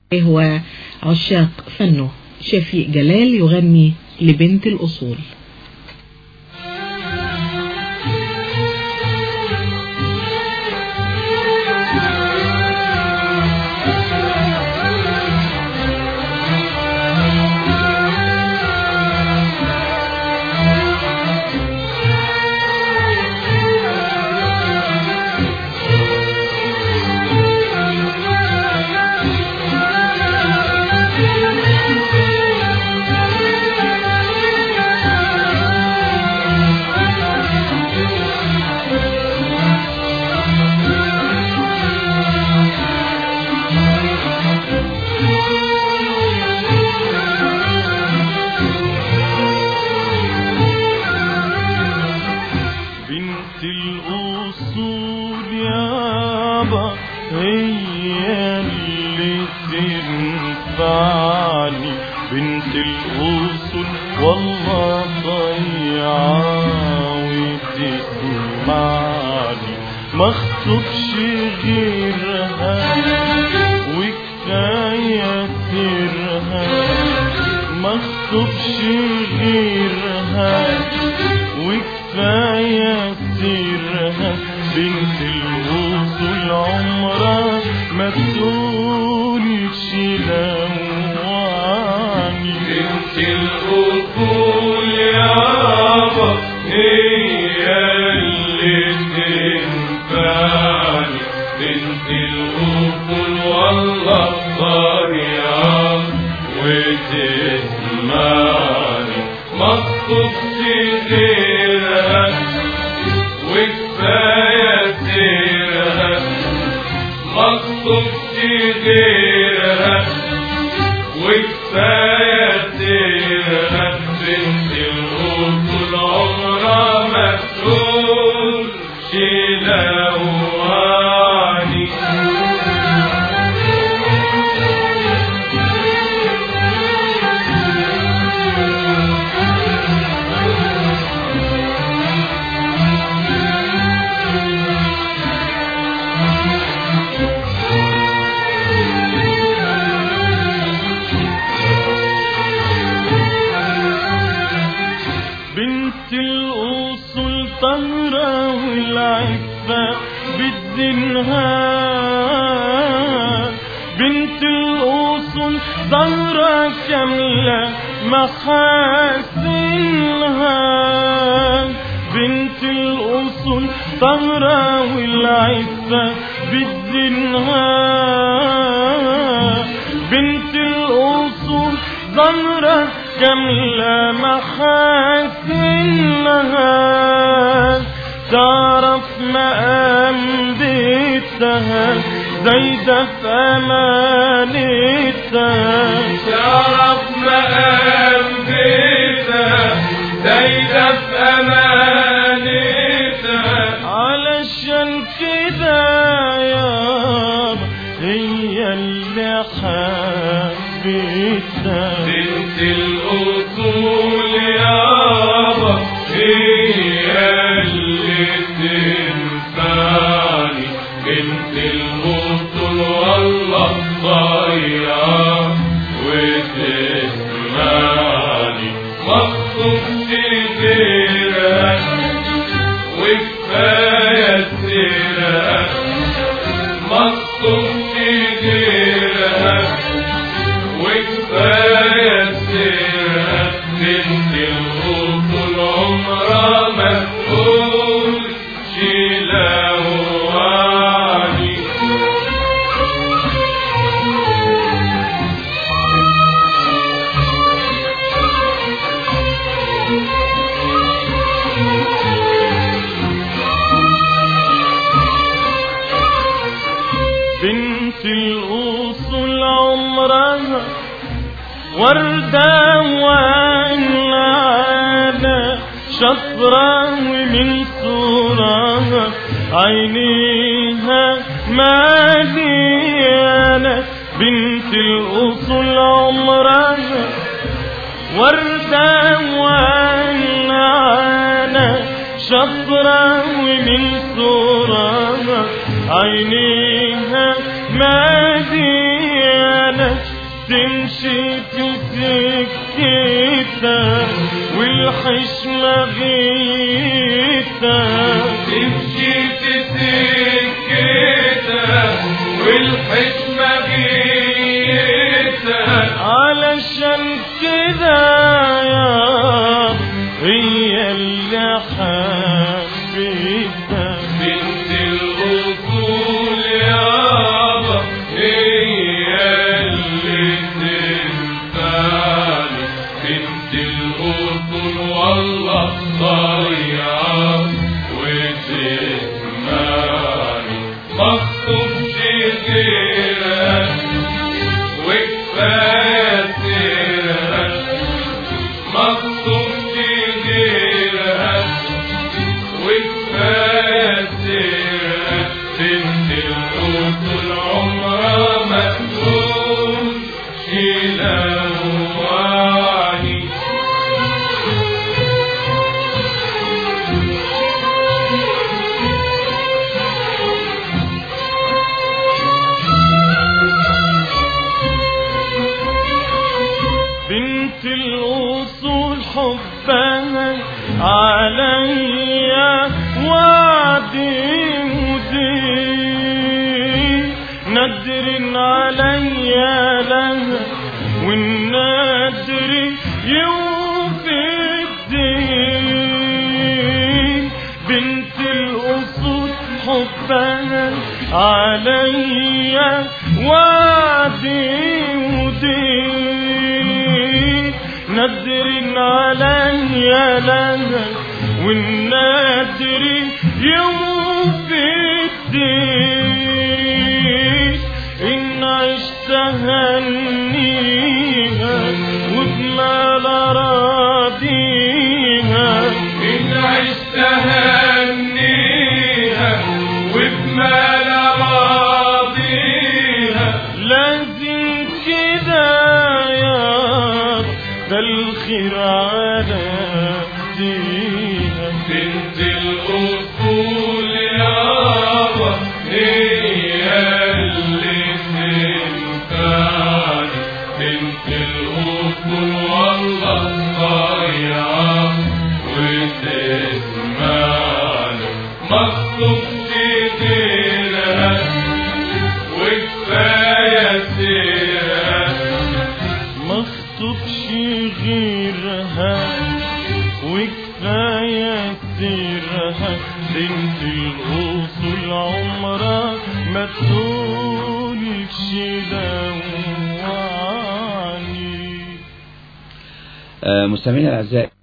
هو عشاق فنه شفيق جلال يغني لبنت الأصول. بنت الأصول والله ضيعة وتسمعني مخطوبش غيرها وكفاية سرها مخطوبش غيرها وكفاية سرها بنت الأصول عمرها ما تقولش لواني بنت الأصول يابا هي اللي تنفعني بنت الأصول والله ضريعة وتسمعني مخطوبش غيرها وكفاية سرها مخطوبش غيرها وكفاية سرها بنت الأصول عمرها ما تقولش لواني بنت الأصول طهرة والعفة بدينها بنت الأصول طهرة كاملة محاسنها بنت الأصول طهرة والعفة بدينها بنت الأصول طهرة كاملة محاسنها تعرف مقام بيتها زايدة في أمانتها تعرف مقام بيتها زايدة في أمانتها علشان كده يابا هي اللي حبيتها بنت الأصول يابا هي اللي تنفعني بنت الأصول والله ضيعة وتسمعني مخطوبش غيرها وكفاية سرها مخطوبش غيرها وكفاية سرها بنت الأصول عمرها ما تقولش لواني بنت الأصول عمرها وردة وعنانة شطرة ومن صورها عينيها مليانة بنت الأصول عمرها وردة وعنانة شطرة ومن صورها عينيها مليانة تمشي في سكتها والحشمة غيتها تمشي في سكتها والحشمة غيتها علشان كده يا هي اللي حبيتها بنت الأصول يابا هي اللي تنفعني بنت الأصول والله ضيعة وتسمعني مخطوبش غيرها وكفاية سيرها مخطوبش غيرها وكفاية سيرها بنت الأصول عمرها ما تكون شلواني بنت الأصول حبها عليا وعدي ودين ندر عليا لها والنادر يوفي الدين بنت الأصول حبها عليا وعدي ودين ندر عليا لها والنادر يوفي الدين إن عشت هنيها وبمال راضيها إن عشت هنيها وبمال راضيها لازم كده يا ده الخير على ديها بنت الأصول يابا هي اللي تنفعني بنت الأصول والله ضيعة وتسمعني مخطوبش غيرها وكفاية سيرها مخطوبش غيرها وكفاية سيرها بنت الأصول عمرها ما تقولش لوعني. مستمعينا الأعزاء،